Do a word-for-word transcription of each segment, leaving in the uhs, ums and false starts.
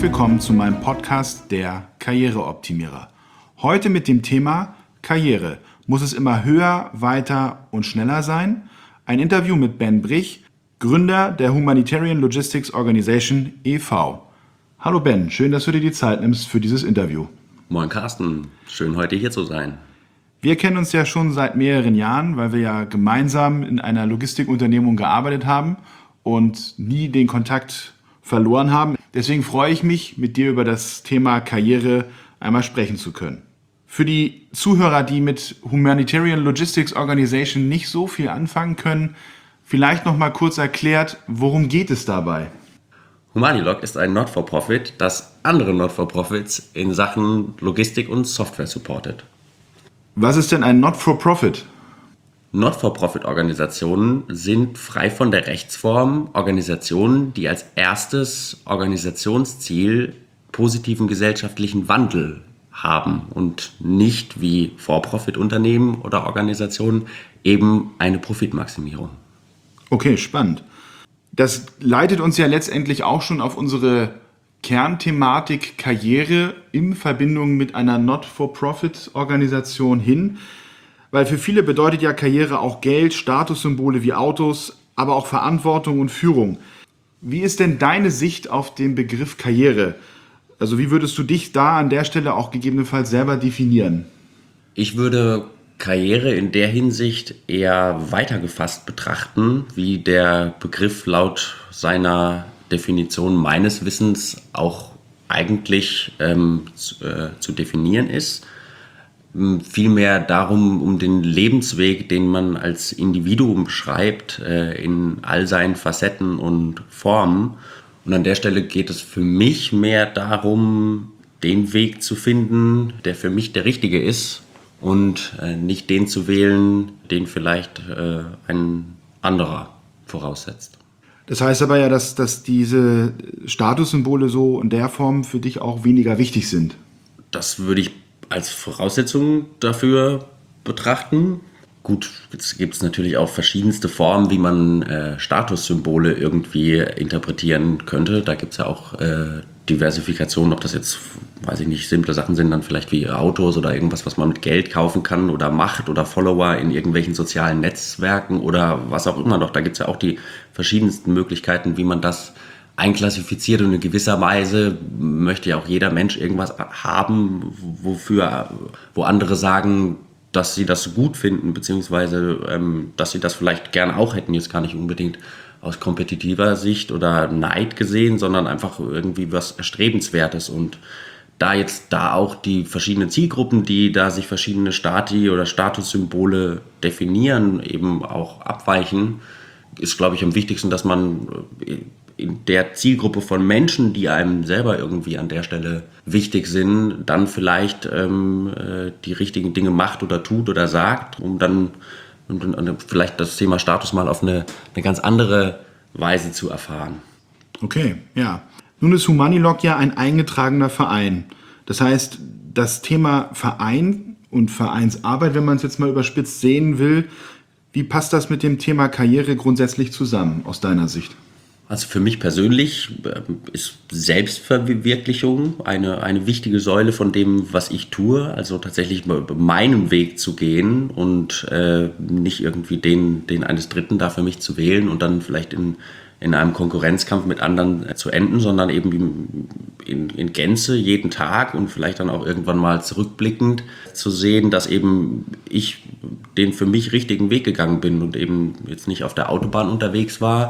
willkommen zu meinem Podcast Der Karriereoptimierer. Heute mit dem Thema Karriere. Muss es immer höher, weiter und schneller sein? Ein Interview mit Ben Brich, Gründer der Humanitarian Logistics Organization e V Hallo Ben, schön, dass du dir die Zeit nimmst für dieses Interview. Moin Carsten, schön heute hier zu sein. Wir kennen uns ja schon seit mehreren Jahren, weil wir ja gemeinsam in einer Logistikunternehmung gearbeitet haben und nie den Kontakt verloren haben. Deswegen freue ich mich, mit dir über das Thema Karriere einmal sprechen zu können. Für die Zuhörer, die mit Humanitarian Logistics Organization nicht so viel anfangen können, vielleicht noch mal kurz erklärt, worum geht es dabei? Humanilog ist ein Not-for-Profit, das andere Not-for-Profits in Sachen Logistik und Software supportet. Was ist denn ein Not-for-Profit? Not-for-Profit-Organisationen sind frei von der Rechtsform Organisationen, die als erstes Organisationsziel positiven gesellschaftlichen Wandel haben und nicht wie For-Profit-Unternehmen oder Organisationen eben eine Profitmaximierung. Okay, spannend. Das leitet uns ja letztendlich auch schon auf unsere Kernthematik Karriere in Verbindung mit einer Not-for-Profit-Organisation hin. Weil für viele bedeutet ja Karriere auch Geld, Statussymbole wie Autos, aber auch Verantwortung und Führung. Wie ist denn deine Sicht auf den Begriff Karriere? Also wie würdest du dich da an der Stelle auch gegebenenfalls selber definieren? Ich würde Karriere in der Hinsicht eher weiter gefasst betrachten, wie der Begriff laut seiner Definition meines Wissens auch eigentlich ähm, zu, äh, zu definieren ist. Vielmehr darum, um den Lebensweg, den man als Individuum beschreibt, äh, in all seinen Facetten und Formen. Und an der Stelle geht es für mich mehr darum, den Weg zu finden, der für mich der richtige ist und äh, nicht den zu wählen, den vielleicht äh, ein anderer voraussetzt. Das heißt aber ja, dass, dass diese Statussymbole so in der Form für dich auch weniger wichtig sind. Das würde ich als Voraussetzung dafür betrachten. Gut, jetzt gibt es natürlich auch verschiedenste Formen, wie man äh, Statussymbole irgendwie interpretieren könnte. Da gibt es ja auch äh, Diversifikationen, ob das jetzt, weiß ich nicht, simple Sachen sind, dann vielleicht wie Autos oder irgendwas, was man mit Geld kaufen kann oder Macht oder Follower in irgendwelchen sozialen Netzwerken oder was auch immer noch. Da gibt es ja auch die verschiedensten Möglichkeiten, wie man das einklassifiziert, und in gewisser Weise möchte ja auch jeder Mensch irgendwas haben, wofür, wo andere sagen, dass sie das gut finden, beziehungsweise ähm, dass sie das vielleicht gern auch hätten, jetzt gar nicht unbedingt aus kompetitiver Sicht oder Neid gesehen, sondern einfach irgendwie was Erstrebenswertes. Und da jetzt da auch die verschiedenen Zielgruppen, die da sich verschiedene Stati oder Statussymbole definieren, eben auch abweichen, ist, glaube ich, am wichtigsten, dass man in der Zielgruppe von Menschen, die einem selber irgendwie an der Stelle wichtig sind, dann vielleicht ähm, die richtigen Dinge macht oder tut oder sagt, um dann um, um, vielleicht das Thema Status mal auf eine, eine ganz andere Weise zu erfahren. Okay, ja. Nun ist Humanilog ja ein eingetragener Verein. Das heißt, das Thema Verein und Vereinsarbeit, wenn man es jetzt mal überspitzt sehen will, wie passt das mit dem Thema Karriere grundsätzlich zusammen aus deiner Sicht? Also für mich persönlich ist Selbstverwirklichung eine, eine wichtige Säule von dem, was ich tue. Also tatsächlich meinen Weg zu gehen und äh, nicht irgendwie den, den eines Dritten da für mich zu wählen und dann vielleicht in, in einem Konkurrenzkampf mit anderen zu enden, sondern eben in, in Gänze jeden Tag und vielleicht dann auch irgendwann mal zurückblickend zu sehen, dass eben ich den für mich richtigen Weg gegangen bin und eben jetzt nicht auf der Autobahn unterwegs war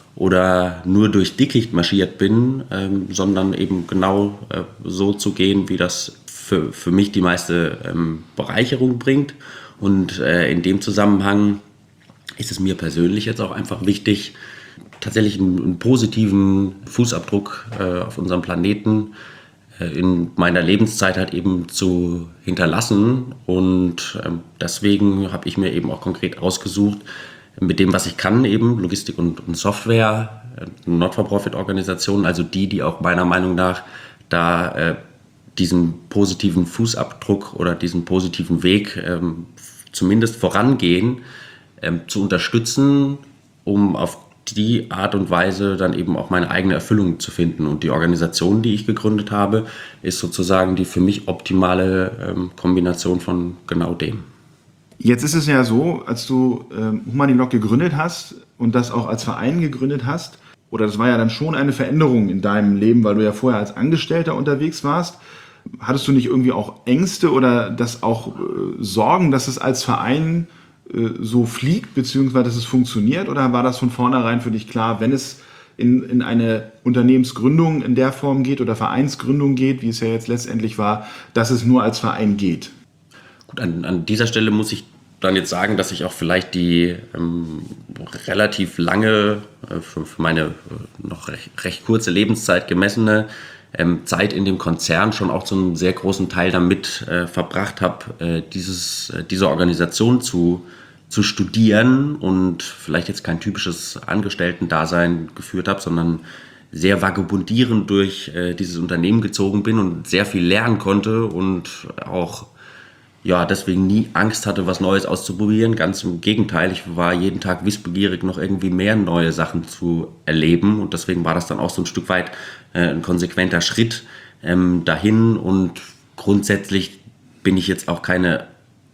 oder nur durch Dickicht marschiert bin, ähm, sondern eben genau äh, so zu gehen, wie das für, für mich die meiste ähm, Bereicherung bringt. Und äh, in dem Zusammenhang ist es mir persönlich jetzt auch einfach wichtig, tatsächlich einen, einen positiven Fußabdruck äh, auf unserem Planeten äh, in meiner Lebenszeit halt eben zu hinterlassen. Und äh, deswegen habe ich mir eben auch konkret ausgesucht, mit dem, was ich kann, eben Logistik und, und Software, Not-for-Profit-Organisationen, also die, die auch meiner Meinung nach da äh, diesen positiven Fußabdruck oder diesen positiven Weg ähm, zumindest vorangehen, ähm, zu unterstützen, um auf die Art und Weise dann eben auch meine eigene Erfüllung zu finden. Und die Organisation, die ich gegründet habe, ist sozusagen die für mich optimale ähm, Kombination von genau dem. Jetzt ist es ja so, als du ähm, Humanilog gegründet hast und das auch als Verein gegründet hast, oder das war ja dann schon eine Veränderung in deinem Leben, weil du ja vorher als Angestellter unterwegs warst. Hattest du nicht irgendwie auch Ängste oder das auch äh, Sorgen, dass es als Verein äh, so fliegt, beziehungsweise dass es funktioniert? Oder war das von vornherein für dich klar, wenn es in, in eine Unternehmensgründung in der Form geht oder Vereinsgründung geht, wie es ja jetzt letztendlich war, dass es nur als Verein geht? Gut, an, an dieser Stelle muss ich dann jetzt sagen, dass ich auch vielleicht die ähm, relativ lange, äh, für, für meine äh, noch recht, recht kurze Lebenszeit gemessene ähm, Zeit in dem Konzern schon auch zu einem sehr großen Teil damit äh, verbracht habe, äh, dieses, äh, diese Organisation zu, zu studieren und vielleicht jetzt kein typisches Angestellten-Dasein geführt habe, sondern sehr vagabundierend durch äh, dieses Unternehmen gezogen bin und sehr viel lernen konnte und auch ja, deswegen nie Angst hatte, was Neues auszuprobieren. Ganz im Gegenteil, ich war jeden Tag wissbegierig, noch irgendwie mehr neue Sachen zu erleben. Und deswegen war das dann auch so ein Stück weit äh, ein konsequenter Schritt ähm, dahin. Und grundsätzlich bin ich jetzt auch keine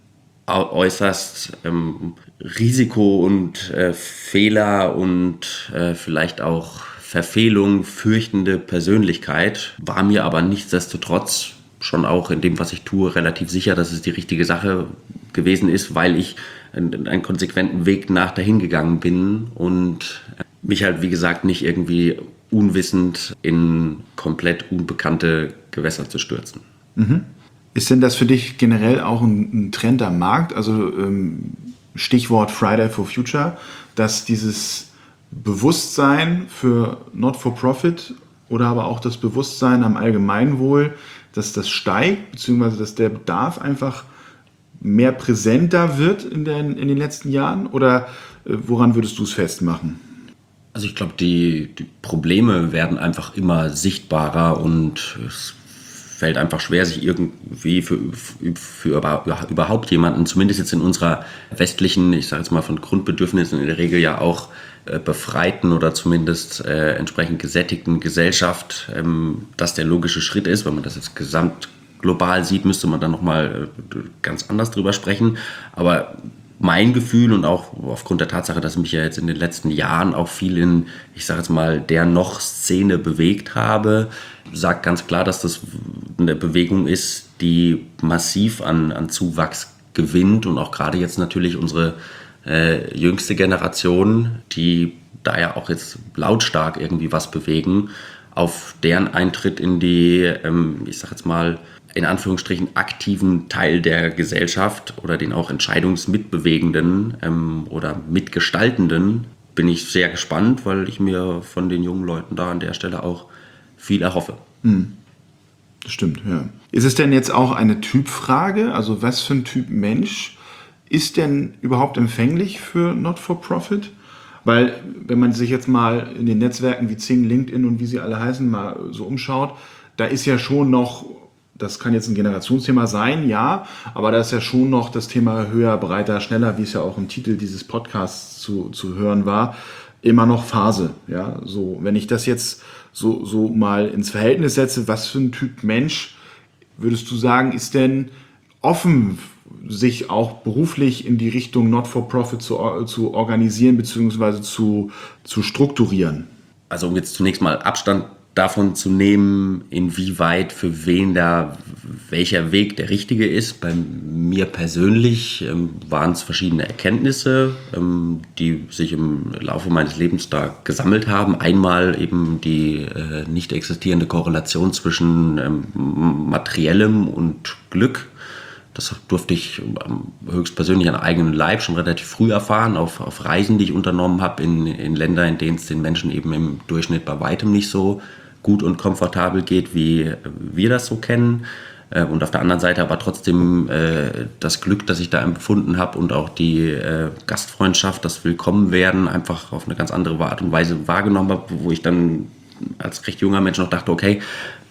äußerst ähm, Risiko- und äh, Fehler und äh, vielleicht auch Verfehlung fürchtende Persönlichkeit, war mir aber nichtsdestotrotz schon auch in dem, was ich tue, relativ sicher, dass es die richtige Sache gewesen ist, weil ich einen, einen konsequenten Weg nach dahin gegangen bin und mich halt, wie gesagt, nicht irgendwie unwissend in komplett unbekannte Gewässer zu stürzen. Mhm. Ist denn das für dich generell auch ein, ein Trend am Markt? Also ähm, Stichwort Friday for Future, dass dieses Bewusstsein für Not-for-Profit oder aber auch das Bewusstsein am Allgemeinwohl, dass das steigt, beziehungsweise dass der Bedarf einfach mehr präsenter wird in den, in den letzten Jahren? Oder äh, woran würdest du es festmachen? Also ich glaube, die, die Probleme werden einfach immer sichtbarer und es fällt einfach schwer, sich irgendwie für, für, für überhaupt jemanden, zumindest jetzt in unserer westlichen, ich sage jetzt mal von Grundbedürfnissen in der Regel ja auch äh, befreiten oder zumindest äh, entsprechend gesättigten Gesellschaft, ähm, das der logische Schritt ist. Wenn man das jetzt gesamt global sieht, müsste man dann nochmal äh, ganz anders drüber sprechen. Aber mein Gefühl und auch aufgrund der Tatsache, dass ich mich ja jetzt in den letzten Jahren auch viel in, ich sage jetzt mal, der Noch-Szene bewegt habe, sagt ganz klar, dass das eine Bewegung ist, die massiv an, an Zuwachs gewinnt und auch gerade jetzt natürlich unsere äh, jüngste Generation, die da ja auch jetzt lautstark irgendwie was bewegen, auf deren Eintritt in die, ähm, ich sage jetzt mal, in Anführungsstrichen aktiven Teil der Gesellschaft oder den auch entscheidungsmitbewegenden ähm, oder mitgestaltenden bin ich sehr gespannt, weil ich mir von den jungen Leuten da an der Stelle auch viel erhoffe. Hm. Das stimmt, ja. Ist es denn jetzt auch eine Typfrage? Also was für ein Typ Mensch ist denn überhaupt empfänglich für Not-for-Profit? Weil wenn man sich jetzt mal in den Netzwerken wie Xing, LinkedIn und wie sie alle heißen, mal so umschaut, da ist ja schon noch, das kann jetzt ein Generationsthema sein, ja, aber da ist ja schon noch das Thema höher, breiter, schneller, wie es ja auch im Titel dieses Podcasts zu, zu hören war, immer noch Phase. Ja, so, wenn ich das jetzt so, so mal ins Verhältnis setze, was für ein Typ Mensch würdest du sagen, ist denn offen, sich auch beruflich in die Richtung Not-for-Profit zu, zu organisieren bzw. zu, zu strukturieren? Also um jetzt zunächst mal Abstand davon zu nehmen, inwieweit für wen da welcher Weg der richtige ist. Bei mir persönlich ähm, waren es verschiedene Erkenntnisse, ähm, die sich im Laufe meines Lebens da gesammelt haben. Einmal eben die äh, nicht existierende Korrelation zwischen ähm, materiellem und Glück. Das durfte ich höchstpersönlich an eigenen Leib schon relativ früh erfahren, auf, auf Reisen, die ich unternommen habe in, in Länder, in denen es den Menschen eben im Durchschnitt bei weitem nicht so gut und komfortabel geht, wie wir das so kennen. Und auf der anderen Seite aber trotzdem äh, das Glück, das ich da empfunden habe und auch die äh, Gastfreundschaft, das Willkommenwerden einfach auf eine ganz andere Art und Weise wahrgenommen habe, wo ich dann als recht junger Mensch noch dachte, okay,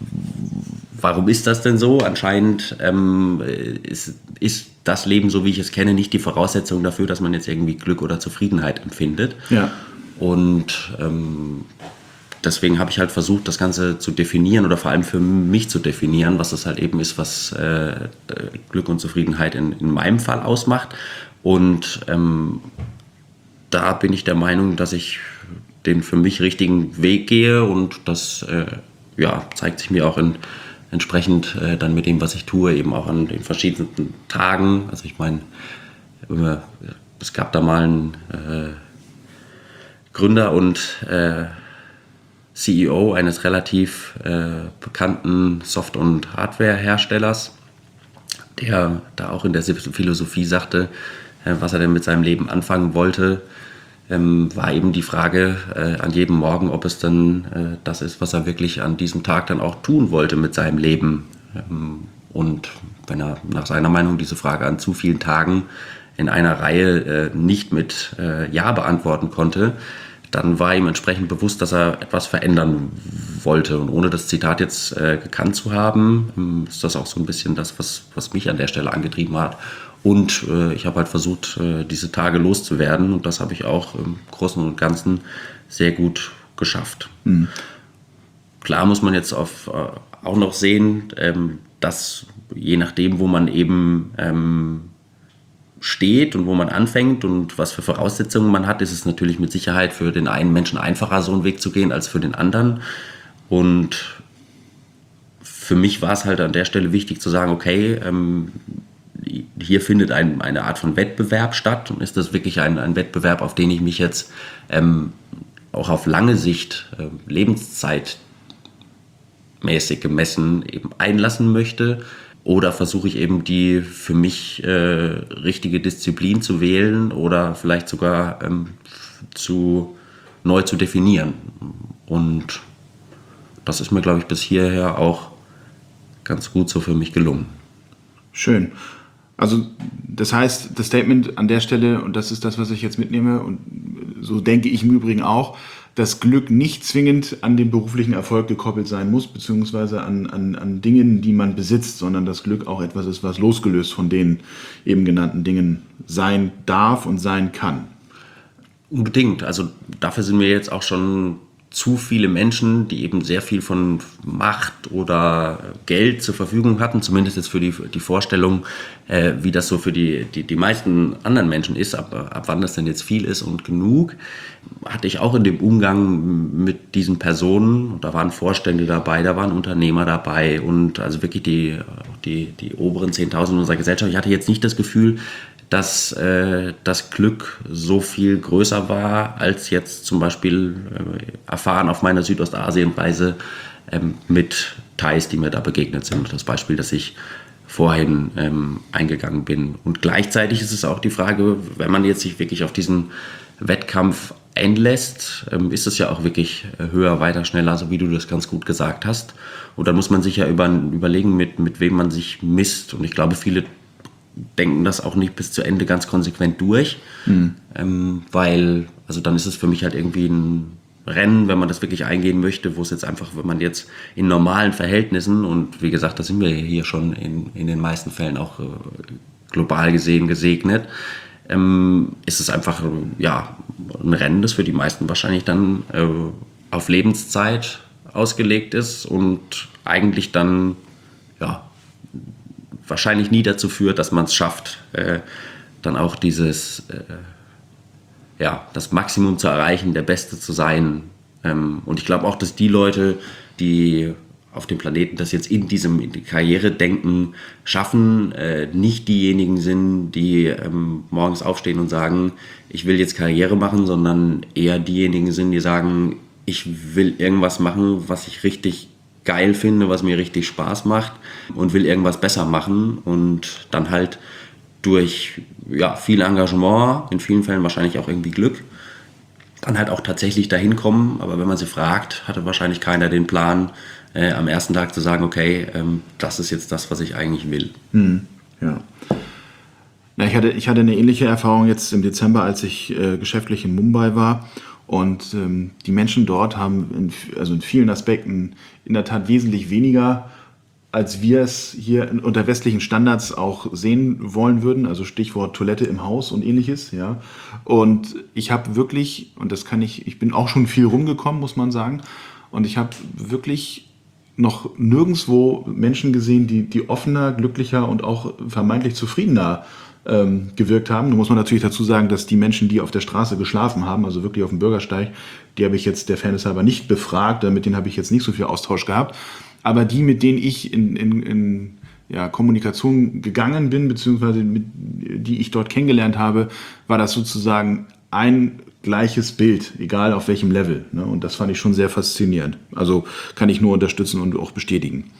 warum ist das denn so? Anscheinend ähm, ist, ist das Leben, so wie ich es kenne, nicht die Voraussetzung dafür, dass man jetzt irgendwie Glück oder Zufriedenheit empfindet. Ja. Und ähm, deswegen habe ich halt versucht, das Ganze zu definieren oder vor allem für mich zu definieren, was das halt eben ist, was äh, Glück und Zufriedenheit in, in meinem Fall ausmacht. Und ähm, da bin ich der Meinung, dass ich den für mich richtigen Weg gehe und das äh, ja, zeigt sich mir auch in, entsprechend äh, dann mit dem, was ich tue, eben auch an den verschiedenen Tagen. Also ich meine, äh, es gab da mal einen äh, Gründer und äh, C E O eines relativ äh, bekannten Soft- und Hardware-Herstellers, der da auch in der Philosophie sagte, äh, was er denn mit seinem Leben anfangen wollte, ähm, war eben die Frage äh, an jedem Morgen, ob es dann äh, das ist, was er wirklich an diesem Tag dann auch tun wollte mit seinem Leben. Ähm, und wenn er nach seiner Meinung diese Frage an zu vielen Tagen in einer Reihe äh, nicht mit äh, Ja beantworten konnte, dann war ihm entsprechend bewusst, dass er etwas verändern wollte. Und ohne das Zitat jetzt äh, gekannt zu haben, ähm, ist das auch so ein bisschen das, was, was mich an der Stelle angetrieben hat. Und äh, ich habe halt versucht, äh, diese Tage loszuwerden. Und das habe ich auch im Großen und Ganzen sehr gut geschafft. Mhm. Klar muss man jetzt auf, äh, auch noch sehen, ähm, dass je nachdem, wo man eben ähm, steht und wo man anfängt und was für Voraussetzungen man hat, ist es natürlich mit Sicherheit für den einen Menschen einfacher, so einen Weg zu gehen, als für den anderen. Und für mich war es halt an der Stelle wichtig zu sagen, okay, ähm, hier findet ein, eine Art von Wettbewerb statt und ist das wirklich ein, ein Wettbewerb, auf den ich mich jetzt ähm, auch auf lange Sicht äh, lebenszeitmäßig gemessen eben einlassen möchte. Oder versuche ich eben die für mich äh, richtige Disziplin zu wählen oder vielleicht sogar ähm, zu, neu zu definieren. Und das ist mir, glaube ich, bis hierher auch ganz gut so für mich gelungen. Schön. Also das heißt, das Statement an der Stelle, und das ist das, was ich jetzt mitnehme, und so denke ich im Übrigen auch, dass Glück nicht zwingend an den beruflichen Erfolg gekoppelt sein muss, beziehungsweise an, an, an Dingen, die man besitzt, sondern dass Glück auch etwas ist, was losgelöst von den eben genannten Dingen sein darf und sein kann. Unbedingt. Also dafür sind mir jetzt auch schon zu viele Menschen, die eben sehr viel von Macht oder Geld zur Verfügung hatten, zumindest jetzt für die, die Vorstellung, äh, wie das so für die, die, die meisten anderen Menschen ist, ab, ab wann das denn jetzt viel ist und genug, hatte ich auch in dem Umgang mit diesen Personen, da waren Vorstände dabei, da waren Unternehmer dabei und also wirklich die, die, die oberen zehntausend unserer Gesellschaft. Ich hatte jetzt nicht das Gefühl, dass äh, das Glück so viel größer war, als jetzt zum Beispiel äh, erfahren auf meiner Südostasienreise ähm, mit Thais, die mir da begegnet sind. Das Beispiel, das ich vorhin ähm, eingegangen bin. Und gleichzeitig ist es auch die Frage, wenn man jetzt sich wirklich auf diesen Wettkampf einlässt, ähm, ist es ja auch wirklich höher, weiter, schneller, so wie du das ganz gut gesagt hast. Und dann muss man sich ja über, überlegen, mit, mit wem man sich misst. Und ich glaube, viele denken das auch nicht bis zu Ende ganz konsequent durch, mhm. ähm, weil, also dann ist es für mich halt irgendwie ein Rennen, wenn man das wirklich eingehen möchte, wo es jetzt einfach, wenn man jetzt in normalen Verhältnissen, und wie gesagt, da sind wir hier schon in, in den meisten Fällen auch äh, global gesehen gesegnet, ähm, ist es einfach, ja, ein Rennen, das für die meisten wahrscheinlich dann äh, auf Lebenszeit ausgelegt ist und eigentlich dann, ja, wahrscheinlich nie dazu führt, dass man es schafft, äh, dann auch dieses, äh, ja, das Maximum zu erreichen, der Beste zu sein. Ähm, und ich glaube auch, dass die Leute, die auf dem Planeten das jetzt in diesem in die Karrieredenken schaffen, äh, nicht diejenigen sind, die ähm, morgens aufstehen und sagen, ich will jetzt Karriere machen, sondern eher diejenigen sind, die sagen, ich will irgendwas machen, was ich richtig geil finde, was mir richtig Spaß macht und will irgendwas besser machen und dann halt durch ja, viel Engagement, in vielen Fällen wahrscheinlich auch irgendwie Glück, dann halt auch tatsächlich dahin kommen. Aber wenn man sie fragt, hatte wahrscheinlich keiner den Plan, äh, am ersten Tag zu sagen, okay, ähm, das ist jetzt das, was ich eigentlich will. Hm, ja. Na, ich hatte, ich hatte eine ähnliche Erfahrung jetzt im Dezember, als ich äh, geschäftlich in Mumbai war. Und ähm, die Menschen dort haben in, also in vielen Aspekten in der Tat wesentlich weniger als wir es hier unter westlichen Standards auch sehen wollen würden, also Stichwort Toilette im Haus und ähnliches, ja. Und ich habe wirklich, und das kann ich, ich bin auch schon viel rumgekommen, muss man sagen, und ich habe wirklich noch nirgendwo Menschen gesehen, die, die offener, glücklicher und auch vermeintlich zufriedener ähm, gewirkt haben. Nun muss man natürlich dazu sagen, dass die Menschen, die auf der Straße geschlafen haben, also wirklich auf dem Bürgersteig, die habe ich jetzt der Fairness halber nicht befragt, mit denen habe ich jetzt nicht so viel Austausch gehabt. Aber die, mit denen ich in, in, in ja, Kommunikation gegangen bin, beziehungsweise mit, die ich dort kennengelernt habe, war das sozusagen ein gleiches Bild, egal auf welchem Level. Ne? Und das fand ich schon sehr faszinierend. Also kann ich nur unterstützen und auch bestätigen.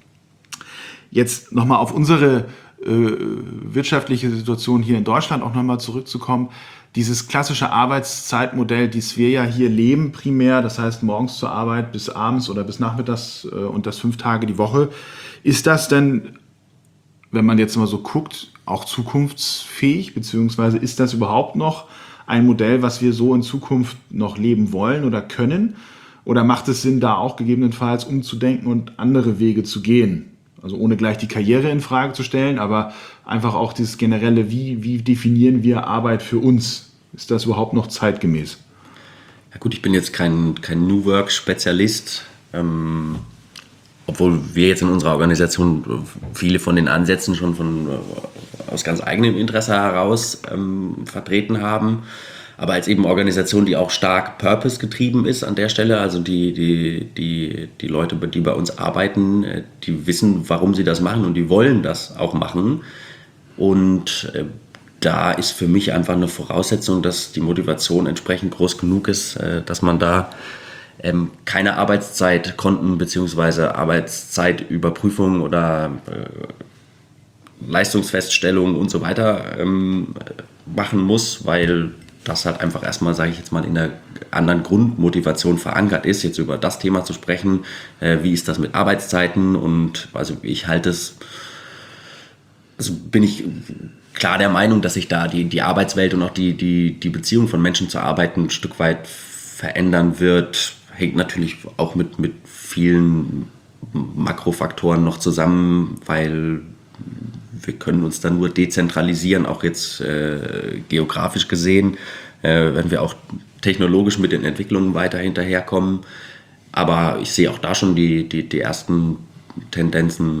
Jetzt nochmal auf unsere äh, wirtschaftliche Situation hier in Deutschland auch nochmal zurückzukommen. Dieses klassische Arbeitszeitmodell, das wir ja hier leben primär, das heißt morgens zur Arbeit bis abends oder bis nachmittags äh, und das fünf Tage die Woche. Ist das denn, wenn man jetzt mal so guckt, auch zukunftsfähig, beziehungsweise ist das überhaupt noch ein Modell, was wir so in Zukunft noch leben wollen oder können? Oder macht es Sinn, da auch gegebenenfalls umzudenken und andere Wege zu gehen? Also ohne gleich die Karriere in Frage zu stellen, aber einfach auch dieses generelle, wie, wie definieren wir Arbeit für uns? Ist das überhaupt noch zeitgemäß? Ja gut, ich bin jetzt kein, kein New Work-Spezialist, ähm, obwohl wir jetzt in unserer Organisation viele von den Ansätzen schon von, aus ganz eigenem Interesse heraus ähm, vertreten haben. Aber als eben Organisation, die auch stark Purpose getrieben ist an der Stelle, also die, die, die, die Leute, die bei uns arbeiten, die wissen, warum sie das machen und die wollen das auch machen. Und äh, da ist für mich einfach eine Voraussetzung, dass die Motivation entsprechend groß genug ist, äh, dass man da ähm, keine Arbeitszeitkonten bzw. Arbeitszeitüberprüfung oder äh, Leistungsfeststellung und so weiter ähm, machen muss, weil das halt einfach erstmal, sage ich jetzt mal, in der anderen Grundmotivation verankert ist, jetzt über das Thema zu sprechen, äh, wie ist das mit Arbeitszeiten und also ich halte es, also bin ich klar der Meinung, dass sich da die, die Arbeitswelt und auch die, die, die Beziehung von Menschen zur Arbeit ein Stück weit verändern wird, hängt natürlich auch mit, mit vielen Makrofaktoren noch zusammen, weil wir können uns dann nur dezentralisieren, auch jetzt äh, geografisch gesehen, äh, wenn wir auch technologisch mit den Entwicklungen weiter hinterherkommen. Aber ich sehe auch da schon die, die, die ersten Tendenzen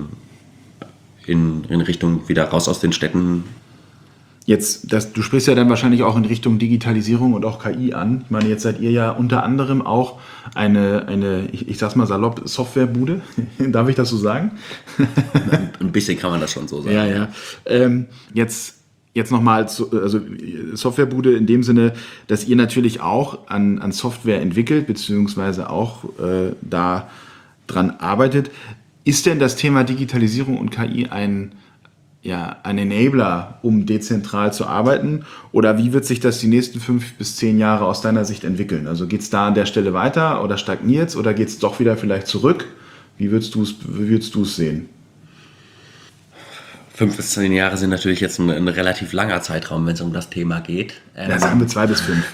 in, in Richtung wieder raus aus den Städten. Jetzt, das, du sprichst ja dann wahrscheinlich auch in Richtung Digitalisierung und auch K I an. Ich meine, jetzt seid ihr ja unter anderem auch eine, eine ich, ich sag's mal salopp, Softwarebude. Darf ich das so sagen? Ein bisschen kann man das schon so sagen. Ja, ja. Ähm, jetzt jetzt nochmal, also Softwarebude in dem Sinne, dass ihr natürlich auch an, an Software entwickelt, beziehungsweise auch äh, da dran arbeitet. Ist denn das Thema Digitalisierung und K I ein ja, ein Enabler, um dezentral zu arbeiten? Oder wie wird sich das die nächsten fünf bis zehn Jahre aus deiner Sicht entwickeln? Also geht es da an der Stelle weiter oder stagniert es oder geht es doch wieder vielleicht zurück? Wie würdest du es wie würdest du es sehen? Fünf bis zehn Jahre sind natürlich jetzt ein, ein relativ langer Zeitraum, wenn es um das Thema geht. Ähm, ja, sagen wir zwei bis fünf.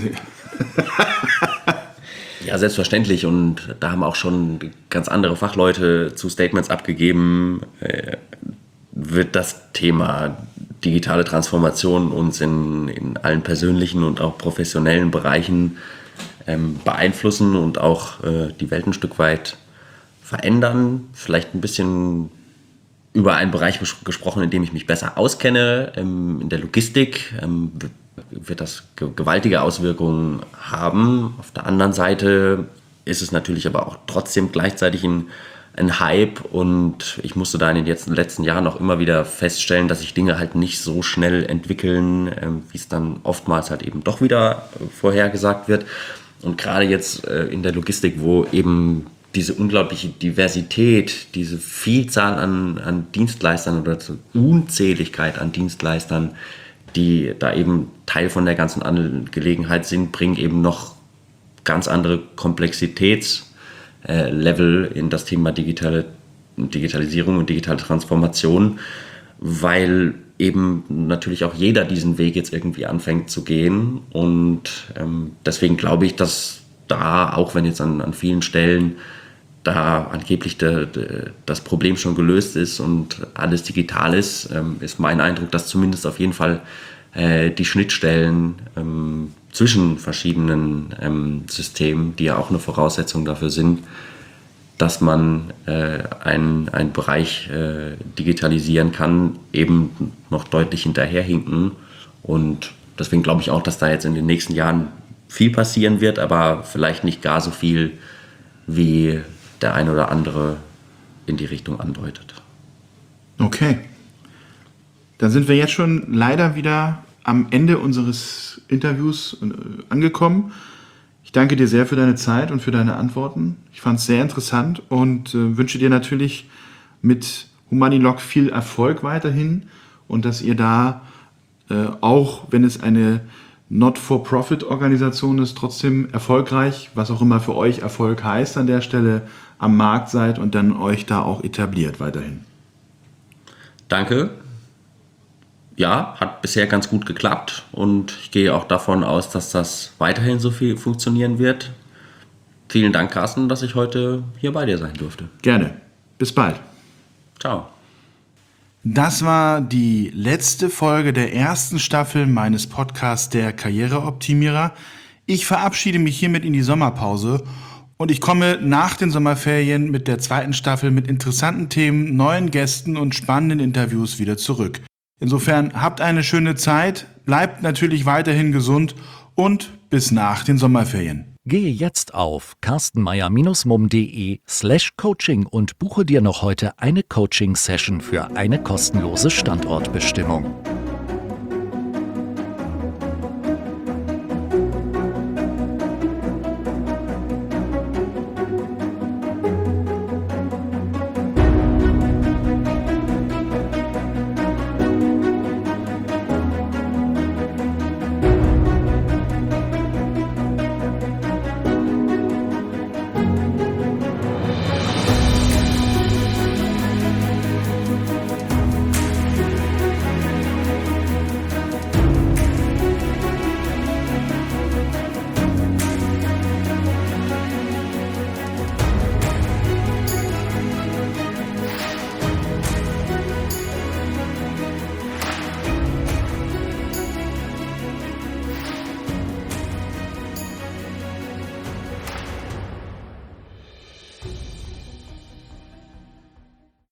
Ja, selbstverständlich. Und da haben auch schon ganz andere Fachleute zu Statements abgegeben. Äh, wird das Thema digitale Transformation uns in, in allen persönlichen und auch professionellen Bereichen ähm, beeinflussen und auch äh, die Welt ein Stück weit verändern. Vielleicht ein bisschen über einen Bereich bes- gesprochen, in dem ich mich besser auskenne. Ähm, in der Logistik ähm, wird das ge- gewaltige Auswirkungen haben. Auf der anderen Seite ist es natürlich aber auch trotzdem gleichzeitig ein ein Hype und ich musste da in den letzten Jahren auch immer wieder feststellen, dass sich Dinge halt nicht so schnell entwickeln, wie es dann oftmals halt eben doch wieder vorhergesagt wird. Und gerade jetzt in der Logistik, wo eben diese unglaubliche Diversität, diese Vielzahl an, an Dienstleistern oder Unzähligkeit an Dienstleistern, die da eben Teil von der ganzen Angelegenheit sind, bringen eben noch ganz andere Komplexitäts- Level in das Thema digitale, Digitalisierung und digitale Transformation, weil eben natürlich auch jeder diesen Weg jetzt irgendwie anfängt zu gehen und ähm, deswegen glaube ich, dass da, auch wenn jetzt an, an vielen Stellen da angeblich de, de, das Problem schon gelöst ist und alles digital ist, ähm, ist mein Eindruck, dass zumindest auf jeden Fall äh, die Schnittstellen ähm, zwischen verschiedenen ähm, Systemen, die ja auch eine Voraussetzung dafür sind, dass man äh, einen, einen Bereich äh, digitalisieren kann, eben noch deutlich hinterherhinken. Und deswegen glaube ich auch, dass da jetzt in den nächsten Jahren viel passieren wird, aber vielleicht nicht gar so viel, wie der ein oder andere in die Richtung andeutet. Okay. Dann sind wir jetzt schon leider wieder am Ende unseres Interviews angekommen. Ich danke dir sehr für deine Zeit und für deine Antworten. Ich fand es sehr interessant und äh, wünsche dir natürlich mit Humanilog viel Erfolg weiterhin und dass ihr da äh, auch, wenn es eine Not-for-Profit-Organisation ist, trotzdem erfolgreich, was auch immer für euch Erfolg heißt an der Stelle, am Markt seid und dann euch da auch etabliert weiterhin. Danke. Ja, hat bisher ganz gut geklappt und ich gehe auch davon aus, dass das weiterhin so viel funktionieren wird. Vielen Dank, Carsten, dass ich heute hier bei dir sein durfte. Gerne. Bis bald. Ciao. Das war die letzte Folge der ersten Staffel meines Podcasts Der Karriereoptimierer. Ich verabschiede mich hiermit in die Sommerpause und ich komme nach den Sommerferien mit der zweiten Staffel mit interessanten Themen, neuen Gästen und spannenden Interviews wieder zurück. Insofern habt eine schöne Zeit, bleibt natürlich weiterhin gesund und bis nach den Sommerferien. Gehe jetzt auf carstenmeier-mum.de slash coaching und buche dir noch heute eine Coaching-Session für eine kostenlose Standortbestimmung.